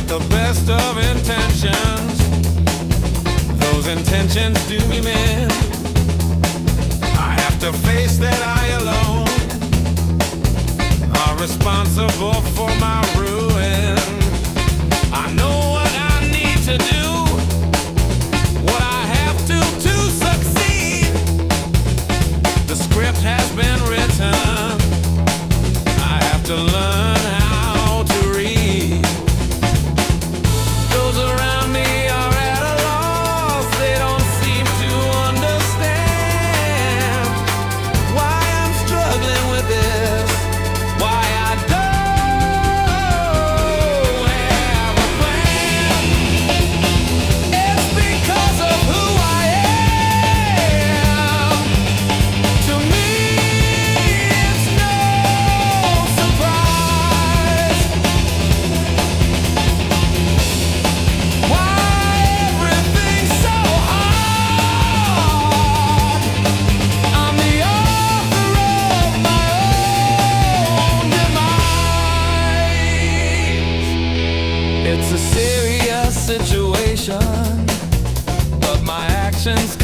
the best of intentions, those intentions do me in. I have to face that I alone are responsible for my ruin. I know what I need to do, what I have to succeed. The script has been written, I have to learn how to read. Those around me are at a loss, they don't seem to understand why I'm struggling with this, why I don't have a plan. It's because of who I am. To me, it's no surprise why everything's so hard. I'm the author of my own demise. It's a serious situation, but my actions